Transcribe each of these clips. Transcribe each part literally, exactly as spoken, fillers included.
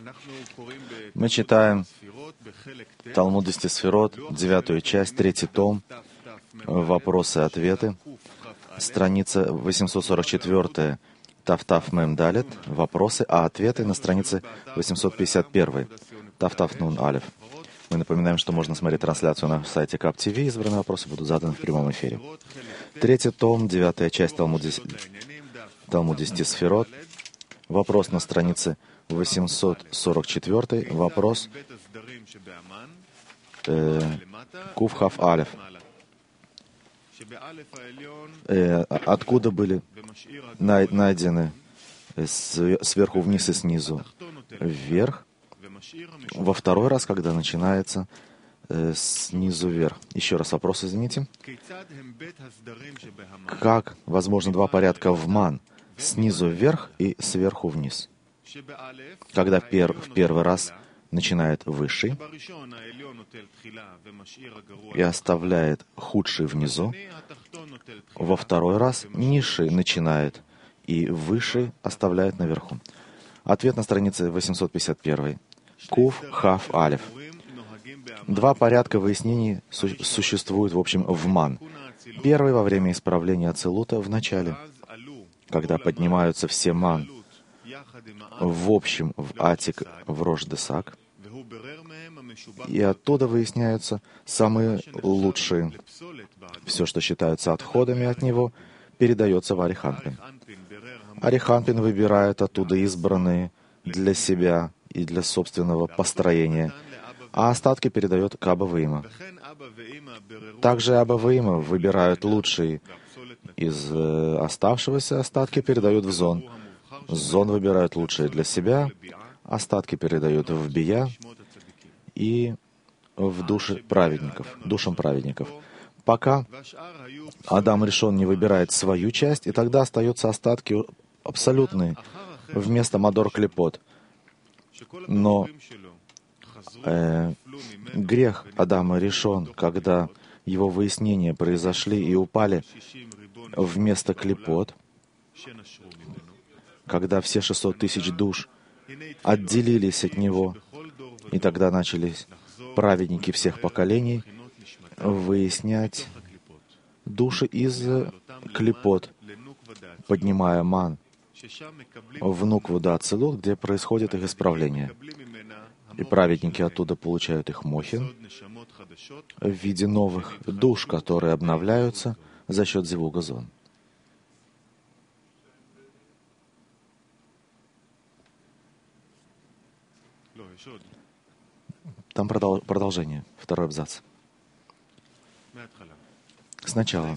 Мы читаем Талмуд десяти сферот, девятую часть, третий том, вопросы-ответы, страница восемьсот сорок четыре, Тафтаф Мем Далет, вопросы, а ответы на странице восемьсот пятьдесят один, Тафтаф Нун Алеф. Мы напоминаем, что можно смотреть трансляцию на сайте Кап ТВ, избранные вопросы будут заданы в прямом эфире. Третий том, девятая часть Талмуд десяти сферот, вопрос на странице восемьсот сорок четыре, вопрос э, Куфхав Алеф. Э, откуда были найдены сверху вниз и снизу вверх? Во второй раз, когда начинается э, снизу вверх. Еще раз вопрос, извините. Как возможно два порядка в ман? Снизу вверх и сверху вниз. Когда пер, в первый раз начинает высший и оставляет худший внизу, во второй раз низший начинает и высший оставляет наверху. Ответ на странице восемьсот пятьдесят один. Куф, Хав, Алеф. Два порядка выяснений су- существуют, в общем, в ман. Первый во время исправления ацилута в начале, когда поднимаются все ман в общем в атик, в рош-десак, и оттуда выясняются самые лучшие. Все, что считается отходами от него, передается в Ариханпин. Ариханпин выбирает оттуда избранные для себя и для собственного построения, а остатки передает к Аба Ваима. Также Аба Ваима выбирают лучшие из э, оставшегося, остатки передают в Зон. Зон выбирают лучшие для себя, остатки передают в Бия и в души праведников, душам праведников. Пока Адам Ришон не выбирает свою часть, и тогда остаются остатки абсолютные вместо Мадор Клипот. Но э, грех Адама Ришон, когда его выяснения произошли и упали вместо Клипот, когда все шестьсот тысяч душ отделились от него, и тогда начались праведники всех поколений выяснять души из Клипот, поднимая ман в Нукву да Ацилут, где происходит их исправление. И праведники оттуда получают их мохин в виде новых душ, которые обновляются за счет зивуга Зон. Там продол- продолжение, второй абзац. Сначала.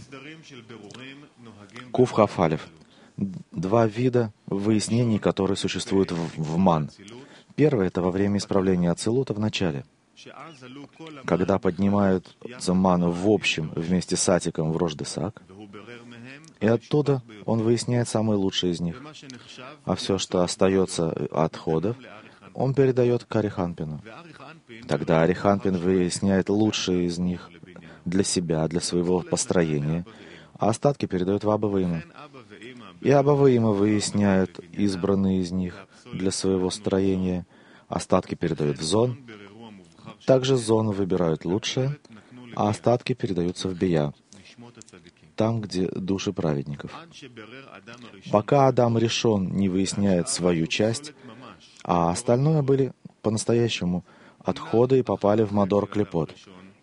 Куф Хав Алеф. Два вида выяснений, которые существуют в, в ман. Первое — это во время исправления ацилута в начале, когда поднимаются ману в общем вместе с атиком в рош-десак, и оттуда он выясняет самые лучшие из них. А все, что остается от отходов, он передает к Ариханпину. Тогда Ариханпин выясняет лучшие из них для себя, для своего построения, а остатки передает в Аба Ваима. И Аба Ваима выясняют избранные из них для своего строения, остатки передают в Зон. Также Зон выбирают лучшее, а остатки передаются в Бия, там, где души праведников. Пока Адам Ришон не выясняет свою часть, а остальное были по-настоящему отходы и попали в Мадор Клипот.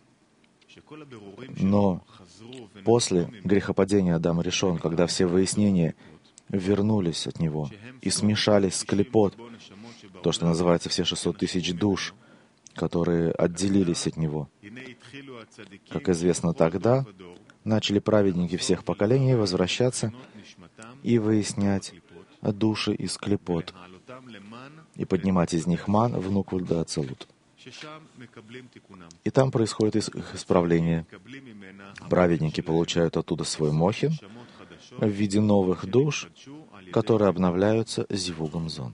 Но после грехопадения Адама Ришон, когда все выяснения вернулись от него и смешались с Клипот, то, что называется все шестьсот тысяч душ, которые отделились от него, как известно, тогда начали праведники всех поколений возвращаться и выяснять души из Клипот и поднимать из них ман в Нукву да Ацилут. И там происходит их исправление. Праведники получают оттуда свой мохин в виде новых душ, которые обновляются зивугом Зон.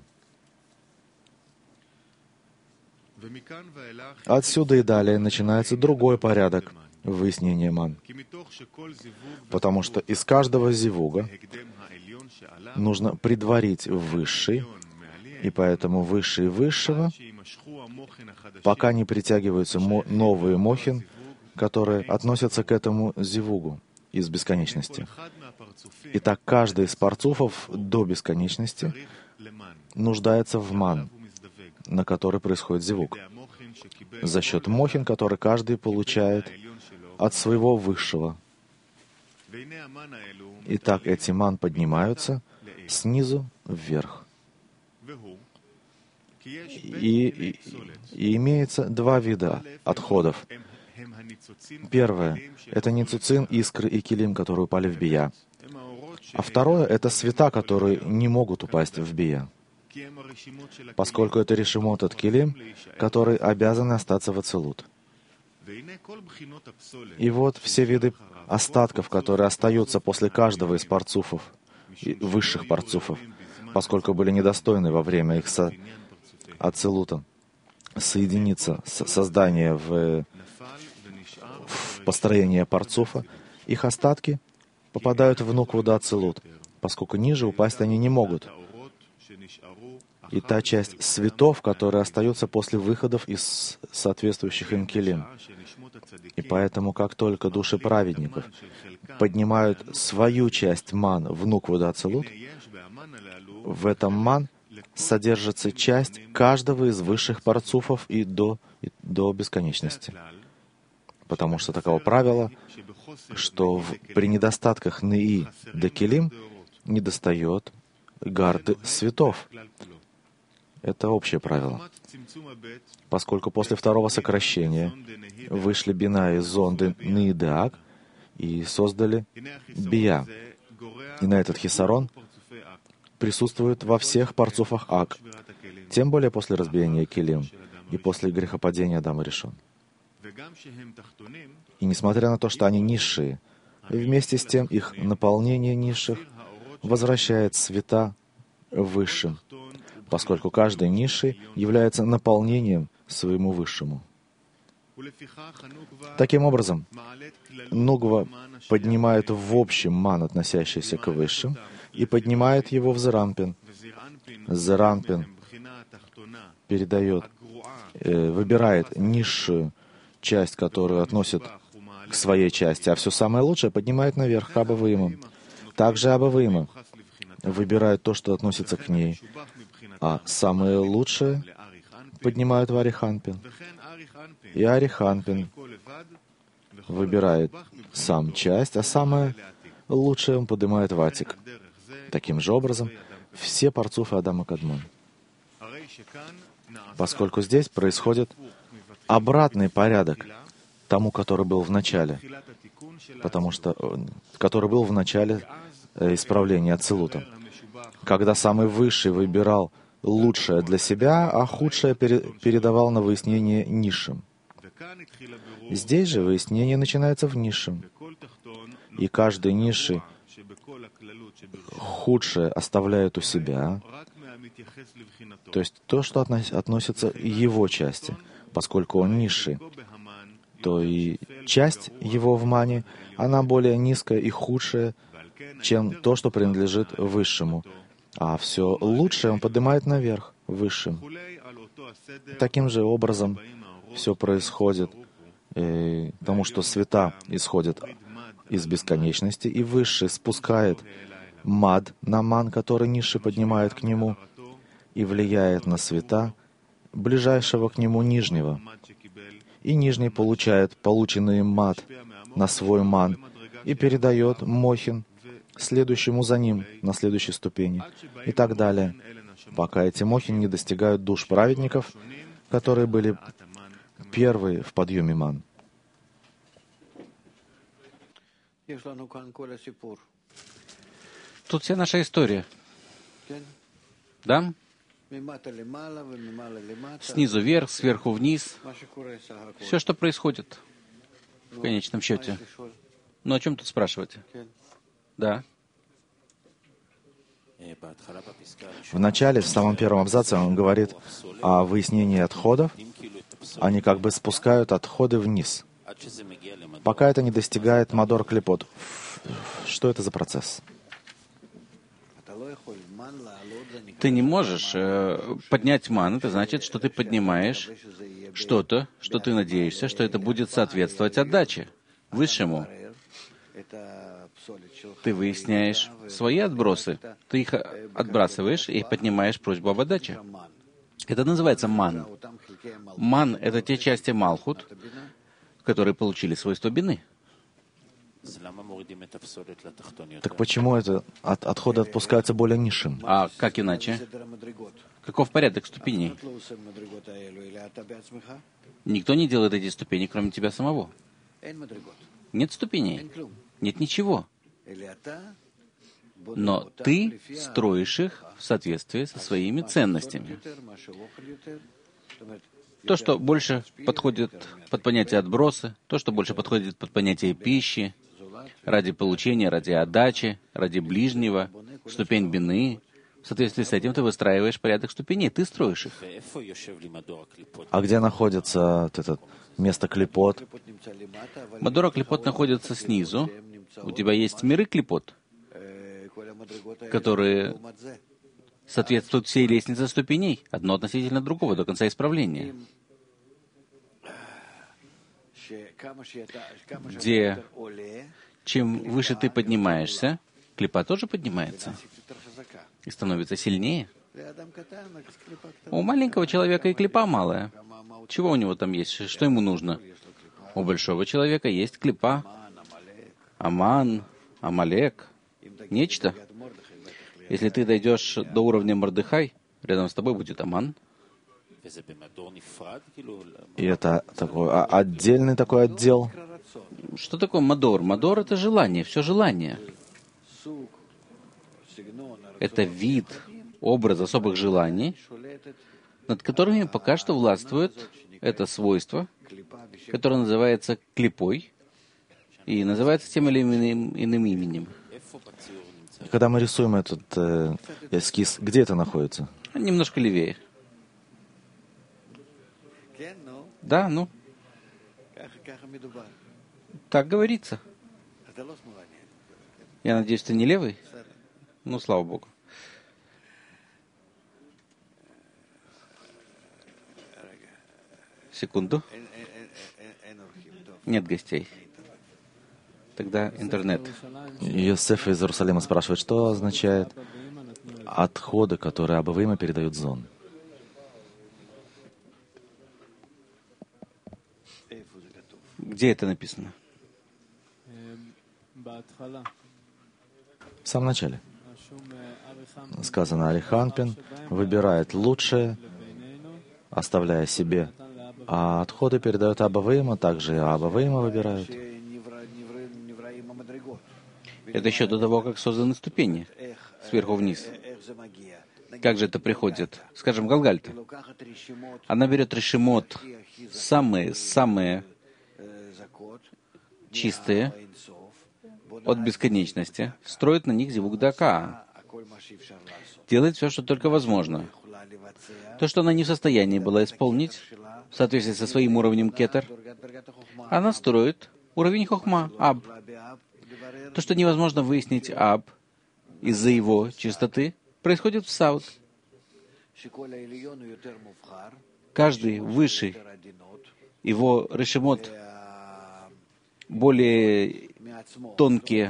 Отсюда и далее начинается другой порядок выяснения ман. Потому что из каждого зивуга нужно предварить высший И поэтому выше и высшего, пока не притягиваются мо- новые мохин, которые относятся к этому зивугу из бесконечности. Итак, каждый из парцуфов до бесконечности нуждается в ман, на который происходит зивуг, за счет мохин, который каждый получает от своего высшего. Итак, эти ман поднимаются снизу вверх. И, и, и имеется два вида отходов. Первое — это ницуцин, искры и килим, которые упали в бия. А второе — это света, которые не могут упасть в бия, поскольку это решимот от килим, которые обязаны остаться в ацилут. И вот все виды остатков, которые остаются после каждого из парцуфов, высших парцуфов, поскольку были недостойны во время их со ацилута соединиться с создания в, в построение парцуфа, их остатки попадают в нуквуда ацилут, поскольку ниже упасть они не могут. И та часть светов, которые остаются после выходов из соответствующих им килим. И поэтому, как только души праведников поднимают свою часть ман в нуквуда ацилут, в этом ман содержится часть каждого из высших парцуфов и до, и до бесконечности. Потому что таково правило, что в, при недостатках неи до килим недостает гарды светов. Это общее правило. Поскольку после второго сокращения вышли бина и зонды неи де ак и создали бия. И на этот хисарон присутствует во всех парцуфах ак, тем более после разбиения килим и после грехопадения Адама Ришон. И несмотря на то, что они низшие, вместе с тем их наполнение низших возвращает света высшим, поскольку каждый низший является наполнением своему высшему. Таким образом, нугва поднимает в общем ман, относящийся к высшим, и поднимает его в зеранпин. Зеранпин передает, э, выбирает низшую часть, которую относит к своей части, а все самое лучшее поднимает наверх к Абаваимам. Также Абаваима выбирают то, что относится к ней, а самое лучшее поднимают в Ариханпин. И Ариханпин выбирает сам часть, а самое лучшее он поднимает в Атик. Таким же образом, все парцуфы Адама Кадмон. Поскольку здесь происходит обратный порядок тому, который был в начале, потому что, который был в начале исправления Ацилута, когда самый высший выбирал лучшее для себя, а худшее передавал на выяснение низшим. Здесь же выяснение начинается в низшем, и каждый низший худшее оставляет у себя, то есть то, что относится к его части. Поскольку он низший, то и часть его в мане, она более низкая и худшая, чем то, что принадлежит высшему. А все лучшее он поднимает наверх, высшим. Таким же образом все происходит, э, потому что света исходят из бесконечности, и высший спускает мад на ман, который низший поднимает к нему, и влияет на света ближайшего к нему нижнего. И нижний получает полученный мад на свой ман и передает мохин следующему за ним на следующей ступени и так далее, пока эти мохин не достигают душ праведников, которые были первые в подъеме ман. Тут вся наша история. Да? Снизу вверх, сверху вниз. Все, что происходит в конечном счете. Ну, о чем тут спрашивать? Да. В начале, в самом первом абзаце, он говорит о выяснении отходов. Они как бы спускают отходы вниз, пока это не достигает мадор клепот. Что это за процесс? Ты не можешь э, поднять ман, это значит, что ты поднимаешь что-то, что ты надеешься, что это будет соответствовать отдаче, высшему. Ты выясняешь свои отбросы, ты их отбрасываешь и поднимаешь просьбу об отдаче. Это называется ман. Ман — это те части Малхут, которые получили свойство бины. Так почему это от, отходы отпускаются более низшим? А как иначе? Каков порядок ступеней? Никто не делает эти ступени, кроме тебя самого. Нет ступеней. Нет ничего. Но ты строишь их в соответствии со своими ценностями. То, что больше подходит под понятие отбросы, то, что больше подходит под понятие пищи, ради получения, ради отдачи, ради ближнего, ступень бины. В соответствии с этим ты выстраиваешь порядок ступеней, ты строишь их. А где находится вот это место клипот? Мадора клипот находится снизу. У тебя есть миры клипот, которые соответствуют всей лестнице ступеней, одно относительно другого, до конца исправления. Где чем выше ты поднимаешься, клипа тоже поднимается и становится сильнее. У маленького человека и клипа малая. Чего у него там есть? Что ему нужно? У большого человека есть клипа. Аман, Амалек, нечто. Если ты дойдешь до уровня Мордехай, рядом с тобой будет Аман. И это такой а, отдельный такой отдел? Что такое Мадор? Мадор — это желание, все желание. Это вид, образ особых желаний, над которыми пока что властвует это свойство, которое называется клипой, и называется тем или иным, иным именем. Когда мы рисуем этот э, эскиз, где это находится? Немножко левее. Да, ну. Так говорится. Я надеюсь, ты не левый? Ну, слава Богу. Секунду. Нет гостей. Тогда интернет. Йосеф из Иерусалима спрашивает, что означает отходы, которые Абаваима передают зон? Где это написано? В самом начале. Сказано, Ариханпин выбирает лучшее, оставляя себе, а отходы передают Абаваима, также и Абаваима выбирают. Это еще до того, как созданы ступени, сверху вниз. Как же это приходит? Скажем, Галгальта. Она берет решимот, самые-самые чистые, от бесконечности, строит на них зивук дака, делает все, что только возможно. То, что она не в состоянии была исполнить, в соответствии со своим уровнем кетер, она строит уровень хохма, аб. То, что невозможно выяснить аб из-за его чистоты, происходит в саут. Каждый высший, его решимот более тонкие,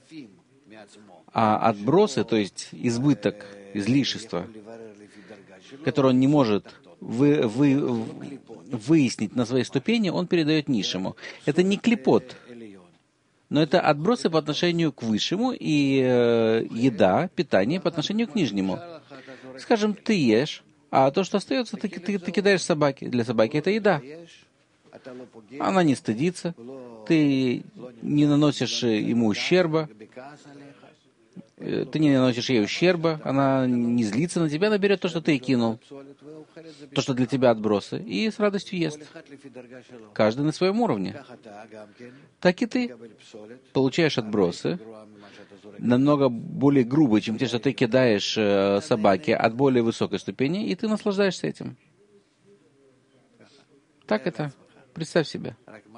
а отбросы, то есть избыток, излишество, которое он не может вы, вы, выяснить на своей ступени, он передает низшему. Это не клипот, но это отбросы по отношению к высшему и э, еда, питание по отношению к нижнему. Скажем, ты ешь, а то, что остается, ты, ты, ты кидаешь собаке. Для собаки это еда. Она не стыдится, ты не наносишь ему ущерба, ты не наносишь ей ущерба, она не злится на тебя, она берет то, что ты ей кинул, то, что для тебя отбросы, и с радостью ест. Каждый на своем уровне. Так и ты получаешь отбросы, намного более грубые, чем те, что ты кидаешь собаке от более высокой ступени, и ты наслаждаешься этим. Так это. Представь себе.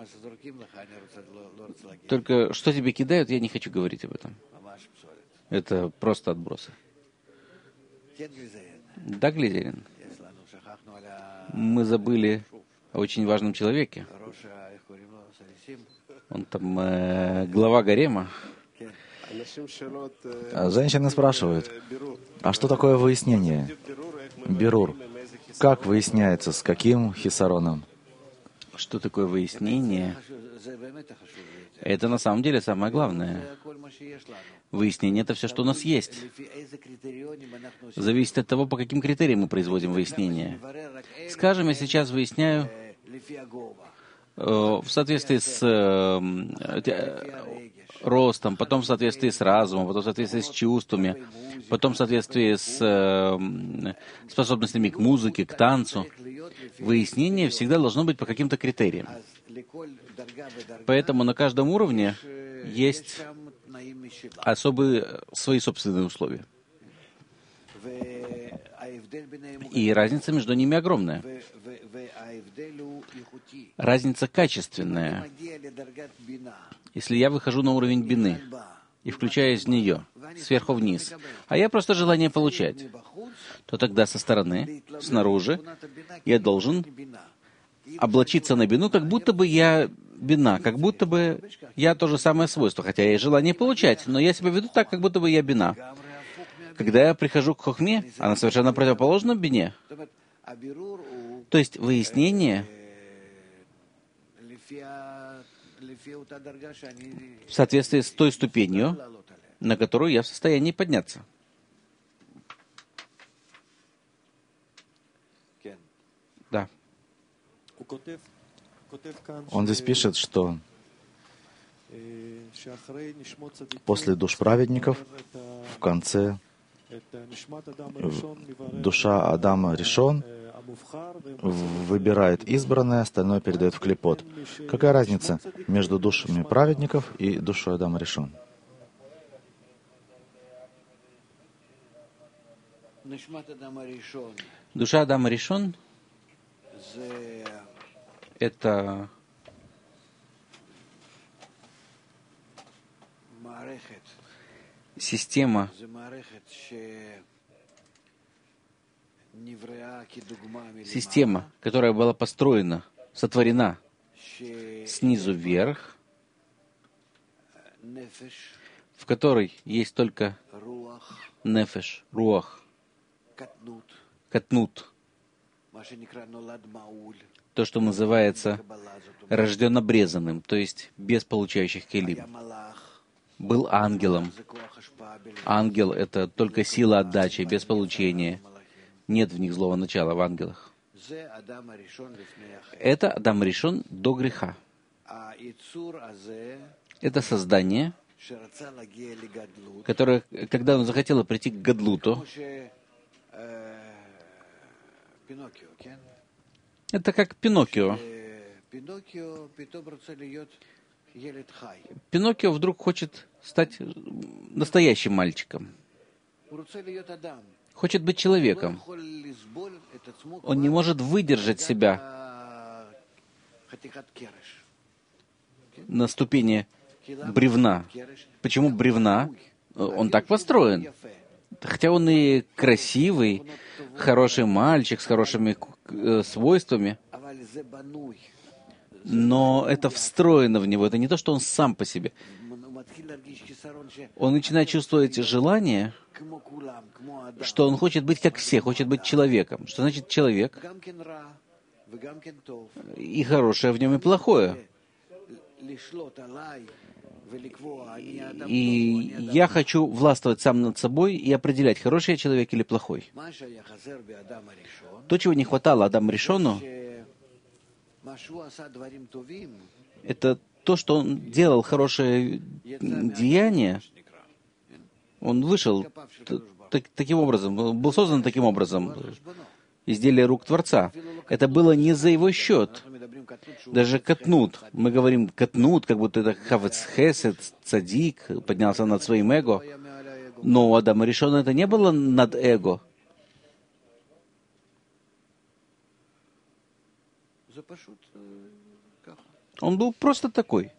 Только что тебе кидают, я не хочу говорить об этом. Это просто отбросы. Да, Глизерин. Мы забыли о очень важном человеке. Он там э, глава гарема. Женщины спрашивают, а что такое выяснение? Бирур. Как выясняется, с каким хисароном? Что такое выяснение? Это на самом деле самое главное. Выяснение — это все, что у нас есть. Зависит от того, по каким критериям мы производим выяснение. Скажем, я сейчас выясняю э, в соответствии с э, ростом, потом в соответствии с разумом, потом в соответствии с чувствами, потом в соответствии с э, способностями к музыке, к танцу. Выяснение всегда должно быть по каким-то критериям. Поэтому на каждом уровне есть особые свои собственные условия. И разница между ними огромная. Разница качественная. Если я выхожу на уровень бины и включаюсь в нее, сверху вниз, а я просто желание получать, то тогда со стороны, снаружи, я должен облачиться на бину, как будто бы я бина, как будто бы я то же самое свойство, хотя я и желание получать, но я себя веду так, как будто бы я бина. Когда я прихожу к хохме, она совершенно противоположна бине. То есть выяснение в соответствии с той ступенью, на которую я в состоянии подняться. Да. Он здесь пишет, что после душ праведников в конце душа Адама Ришон выбирает избранное, остальное передает в клипот. Какая разница между душами праведников и душой Адама Ришон? Душа Адама Ришон — это система, система, которая была построена, сотворена снизу вверх, в которой есть только нефеш, руах, катнут, то, что называется рожден обрезанным, то есть без получающих келим. Был ангелом. Ангел — это только сила отдачи, без получения. Нет в них злого начала, в ангелах. Это Адам Ришон до греха. Это создание, которое, когда он захотел прийти к Гадлуту, это как Пиноккио. Пиноккио вдруг хочет стать настоящим мальчиком. Хочет быть человеком. Он не может выдержать себя на ступени бревна. Почему бревна? Он так построен. Хотя он и красивый, хороший мальчик с хорошими э, свойствами, но это встроено в него. Это не то, что он сам по себе. Он начинает чувствовать желание, что он хочет быть как все, хочет быть человеком. Что значит человек? И хорошее в нем, и плохое. И я хочу властвовать сам над собой и определять, хороший я человек или плохой. То, чего не хватало Адаму Ришону, это то, что он делал хорошее деяние. Он вышел таким образом, был создан таким образом, изделие рук Творца. Это было не за его счет. Даже катнут. Мы говорим катнут, как будто это хавец хесед, цадик, поднялся над своим эго. Но у Адама Ришона это не было над эго. Он был просто такой.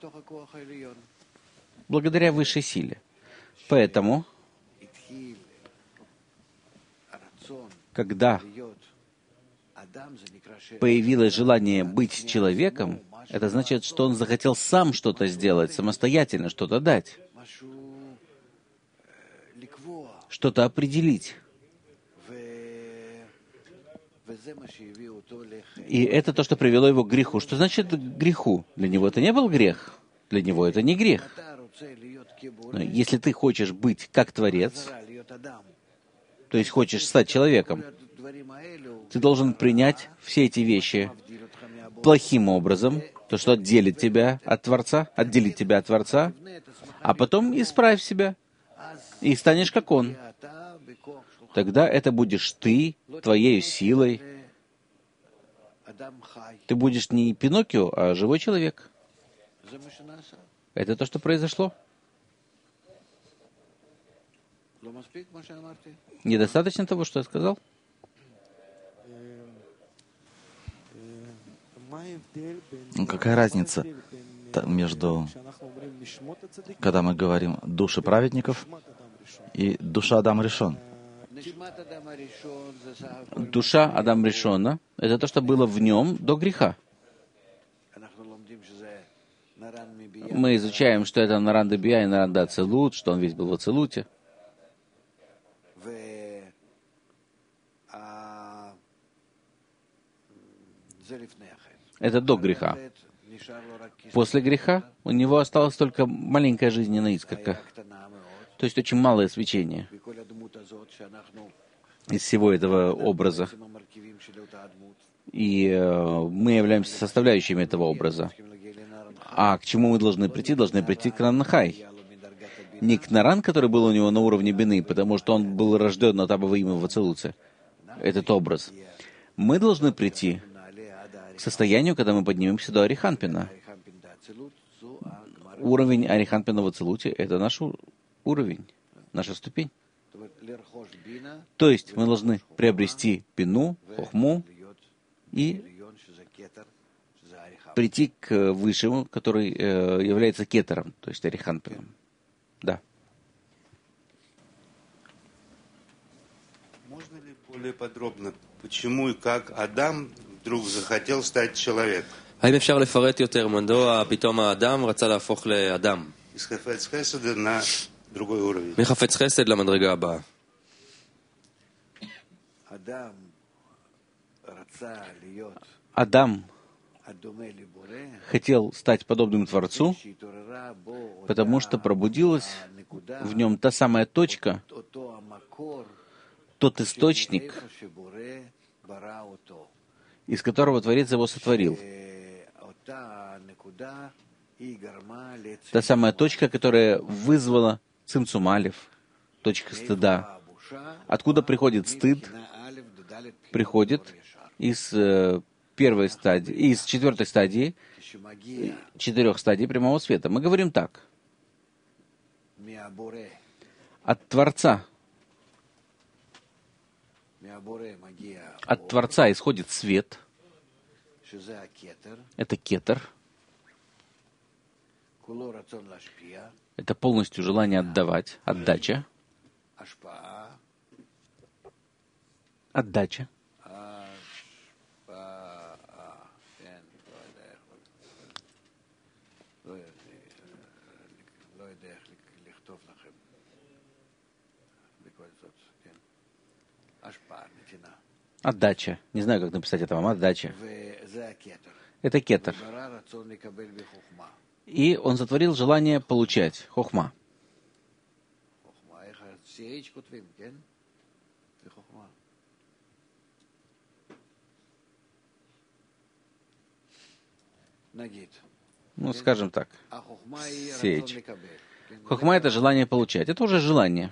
Благодаря высшей силе. Поэтому когда появилось желание быть человеком, это значит, что он захотел сам что-то сделать, самостоятельно что-то дать, что-то определить. И это то, что привело его к греху. Что значит к греху? Для него это не был грех. Для него это не грех. Но если ты хочешь быть как Творец, то есть хочешь стать человеком, ты должен принять все эти вещи плохим образом, то, что отделит тебя от Творца, отделит тебя от Творца, а потом исправь себя и станешь как Он. Тогда это будешь ты, твоей силой. Ты будешь не Пиноккио, а живой человек. Это то, что произошло. Недостаточно того, что я сказал? Ну, какая разница между, когда мы говорим «души праведников» и «душа Адам Ришон»? Душа Адам Ришона — это то, что было в нем до греха. Мы изучаем, что это Наран де Бия и Наран де Ацилут, что он весь был в Ацилуте. Это до греха. После греха у него осталась только маленькая жизненная искорка. То есть очень малое свечение из всего этого образа. И э, мы являемся составляющими этого образа. А к чему мы должны прийти? Должны прийти к Ранахай. Не к Наран, который был у него на уровне Бины, потому что он был рожден от Абава имя в Ацилуте. Этот образ. Мы должны прийти к состоянию, когда мы поднимемся до Ариханпина. Уровень Ариханпина в Ацилуте — это наш уровень, наша ступень. То есть мы должны приобрести Бину, Хохму и прийти к высшему, который э, является кетером, то есть Ариханпином. Да. Можно ли более подробно, почему и как Адам вдруг захотел стать человеком? האם אפשר לפרט יותר מדוע פתאום האדם רצה להפוך לאדם? Из חפץ חסד на другой уровень. מחפץ חסד למדרגה הבאה. Адам хотел стать подобным Творцу, потому что пробудилась в нем та самая точка, тот источник, из которого Творец его сотворил. Та самая точка, которая вызвала цимцум алеф, точка стыда. Откуда приходит стыд? Приходит из э, первой стадии, из четвертой стадии, четырех стадий прямого света. Мы говорим так. От Творца. От Творца исходит свет. Это кетер. Это полностью желание отдавать, отдача. Отдача. Отдача. Не знаю, как написать это вам. Отдача. Это кетер. И он сотворил желание получать. Хохма. Ну, скажем так. Сеять. Хохма — это желание получать. Это уже желание.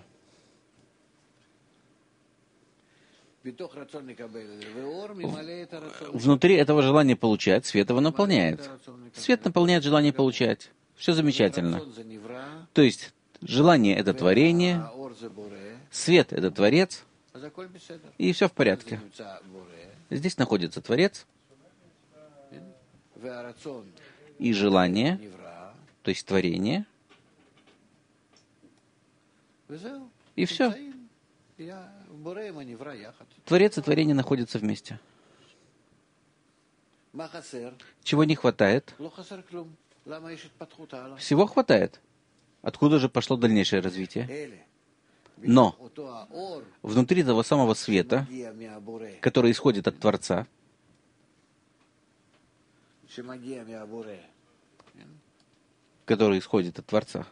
Внутри этого желания получать свет его наполняет. Свет наполняет желание получать. Все замечательно. То есть желание — это творение, свет — это Творец, и все в порядке. Здесь находится Творец, и желание, то есть творение, и все. Творец и творение находятся вместе. Чего не хватает? Всего хватает. Откуда же пошло дальнейшее развитие? Но внутри того самого света, который исходит от Творца, который исходит от Творца,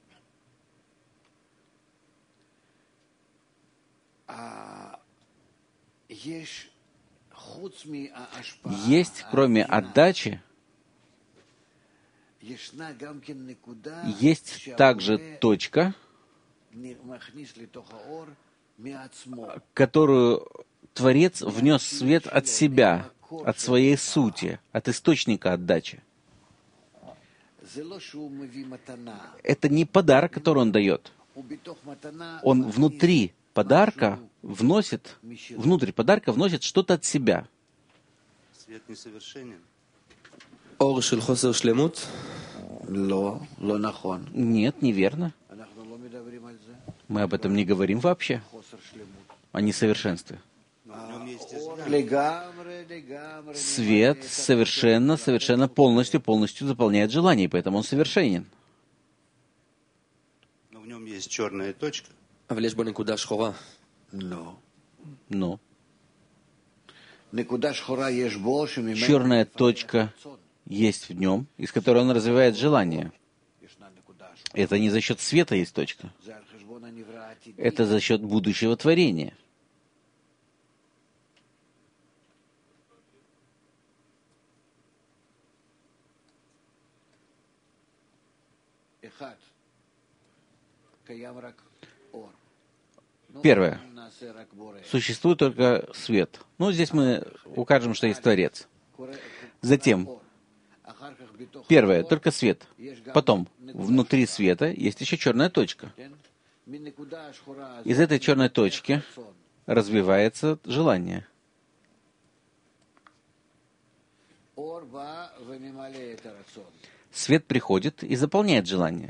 есть, кроме отдачи, есть также точка, которую Творец внес в свет от себя, от своей сути, от источника отдачи. Это не подарок, который он дает. Он внутри подарка вносит, внутрь подарка вносит что-то от себя. Свет несовершенен. אור של חוסר שלמות? Нет, неверно. Мы об этом не говорим вообще. О несовершенстве. Свет совершенно, совершенно полностью, полностью заполняет желание, и поэтому он совершенен. Но в нем есть черная точка. אבל יש בו נקודה שחורה. Ну. Черная точка есть в нем, из которой он развивает желание. Это не за счет света есть точка. Это за счет будущего творения. Первое. Существует только свет. Ну, здесь мы укажем, что есть Творец. Затем, первое, только свет. Потом, внутри света есть еще черная точка. Из этой черной точки развивается желание. Свет приходит и заполняет желание.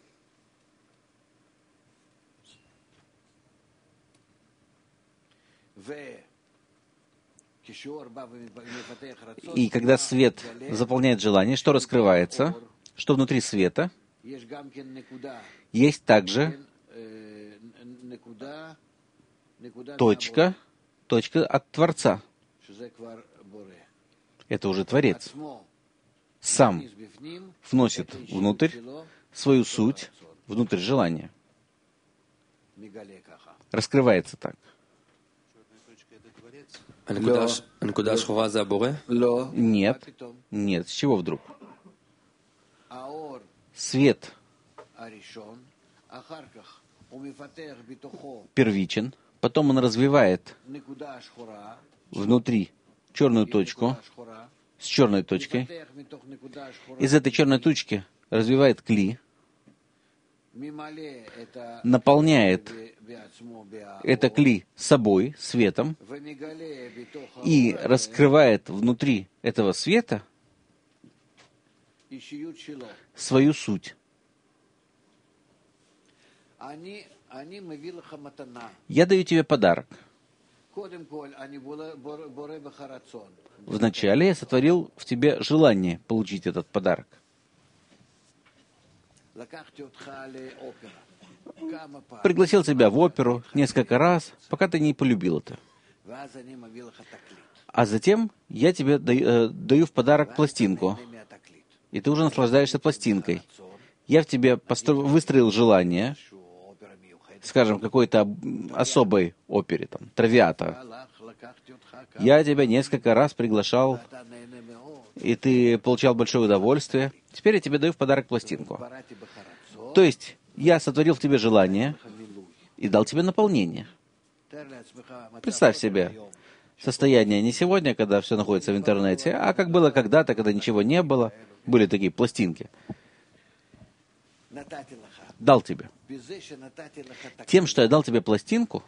И когда свет заполняет желание, что раскрывается? Что внутри света? Есть также точка, точка от Творца. Это уже Творец. Сам вносит внутрь свою суть, внутрь желания. Раскрывается так. הנקודה השחורה זה הבורא? Нет. Нет. С чего вдруг? Свет первичен, потом он развивает внутри черную точку с черной точкой. Из этой черной точки развивает кли, наполняет это кли собой, светом, и раскрывает внутри этого света свою суть. Я даю тебе подарок. Вначале я сотворил в тебе желание получить этот подарок. Пригласил тебя в оперу несколько раз, пока ты не полюбил это. А затем я тебе даю, э, даю в подарок пластинку, и ты уже наслаждаешься пластинкой. Я в тебе постро... выстроил желание, скажем, какой-то особой опере, там, Травиата. Я тебя несколько раз приглашал, и ты получал большое удовольствие. Теперь я тебе даю в подарок пластинку. То есть, я сотворил в тебе желание и дал тебе наполнение. Представь себе состояние не сегодня, когда все находится в интернете, а как было когда-то, когда ничего не было. Были такие пластинки. Дал тебе. Тем, что я дал тебе пластинку,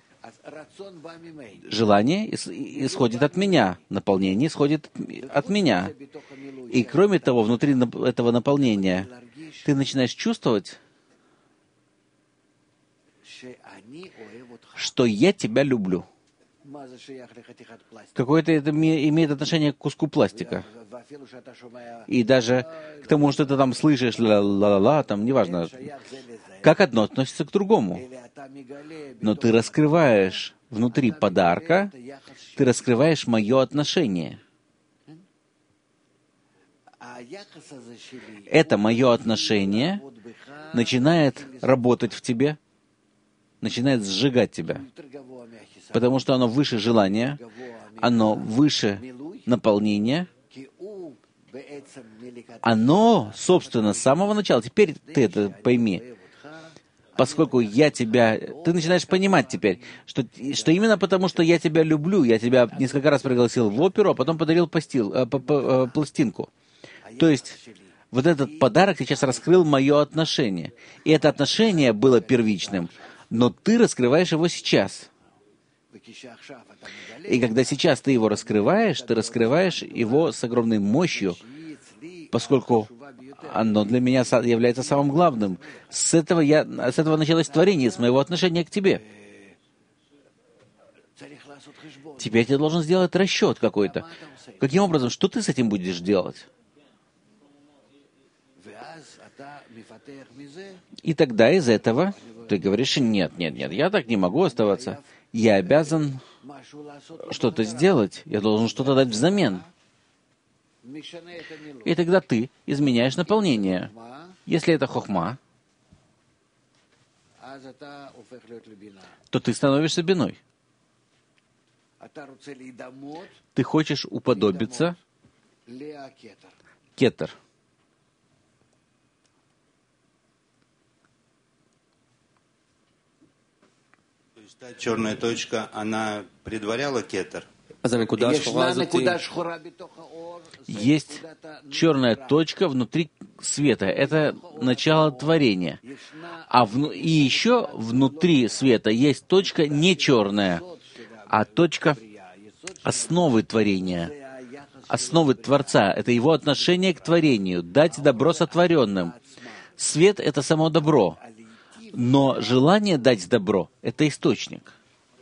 желание исходит от меня, наполнение исходит от меня. И кроме того, внутри этого наполнения ты начинаешь чувствовать, что я тебя люблю. Какое-то это имеет отношение к куску пластика. И даже к тому, что ты там слышишь, ла-ла-ла, там, неважно, как одно относится к другому. Но ты раскрываешь внутри подарка, ты раскрываешь мое отношение. Это мое отношение начинает работать в тебе, начинает сжигать тебя, потому что оно выше желания, оно выше наполнения, оно, собственно, с самого начала, теперь ты это пойми, поскольку я тебя... Ты начинаешь понимать теперь, что, что именно потому, что я тебя люблю, я тебя несколько раз пригласил в оперу, а потом подарил постил, э, э, пластинку. То есть вот этот подарок сейчас раскрыл мое отношение. И это отношение было первичным, но ты раскрываешь его сейчас. И когда сейчас ты его раскрываешь, ты раскрываешь его с огромной мощью, поскольку оно для меня является самым главным. С этого, я, с этого началось творение, с моего отношения к тебе. Теперь ты должен сделать расчет какой-то. Каким образом? Что ты с этим будешь делать? И тогда из этого ты говоришь, нет, нет, нет, я так не могу оставаться. Я обязан что-то сделать. Я должен что-то дать взамен. И тогда ты изменяешь наполнение. Если это хохма, то ты становишься биной. Ты хочешь уподобиться кетер. То есть та черная точка, она предваряла кетер? Есть черная точка внутри света. Это начало творения. А в, и еще внутри света есть точка не черная, а точка основы творения, основы Творца. Это его отношение к творению, дать добро сотворенным. Свет — это само добро, но желание дать добро — это источник.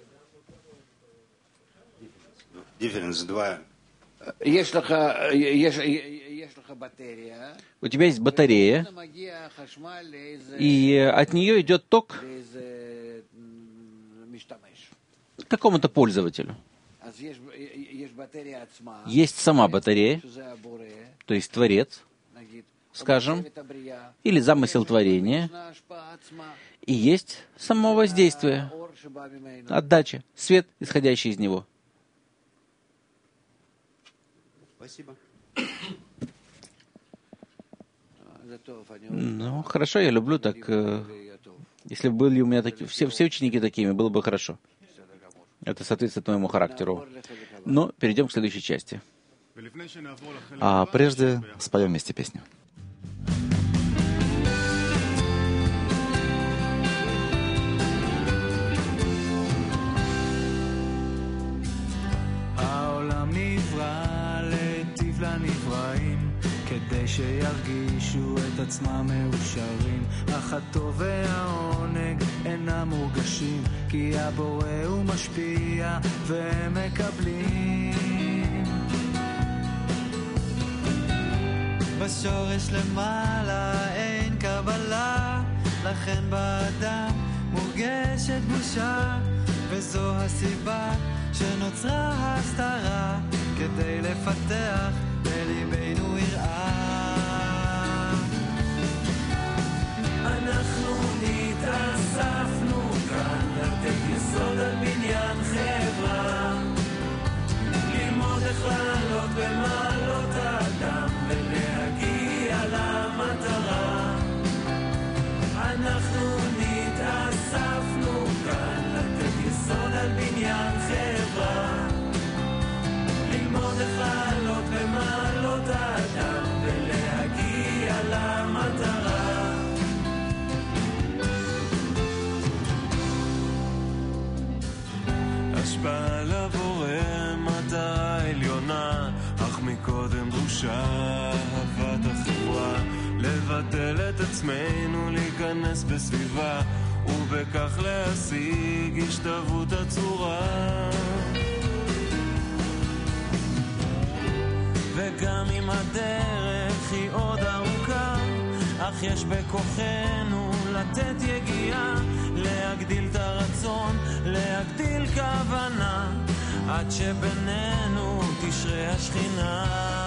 Дифференс два. У тебя есть батарея, и от нее идет ток к какому-то пользователю. Есть сама батарея, то есть Творец, скажем, или замысел творения, и есть само воздействие, отдача, свет, исходящий из него. Спасибо. Ну, хорошо, я люблю так. Если бы были у меня такие, все, все ученики такими, было бы хорошо. Это соответствует моему характеру. Но перейдем к следующей части. А прежде споем вместе песню. כדי שירגישו את עצמם מאושרים, אך הטוב והעונג אינם מורגשים, כי הבורא הוא משפיע והם מקבלים. בשורש למעלה אין קבלה, לכן באדם מורגשת בושה, וזו הסיבה שנוצרה הסתרה, כדי לפתח בליבנו יראה. אנחנו נתאספנו כאן לתת יסוד על בניין חברה, ללמוד איך לעלות במעלות האדם ולהגיע למטרה. אנחנו נתאספנו כאן לתת יסוד על בניין חברה, ללמוד איך לעלות במעלות האדם ולהגיע למטרה. השפעה לבורא מטרה עליונה, אך מקודם דרושה אהבת החברה, לבטל את עצמנו, להיכנס בסביבה ובכך להשיג השתוות הצורה. וגם אם הדרך היא עוד ארוכה, אך יש בכוחנו לתת יגיעה, להגדיל את הרצון, להגדיל כוונה, עד שבינינו תשרה השכינה.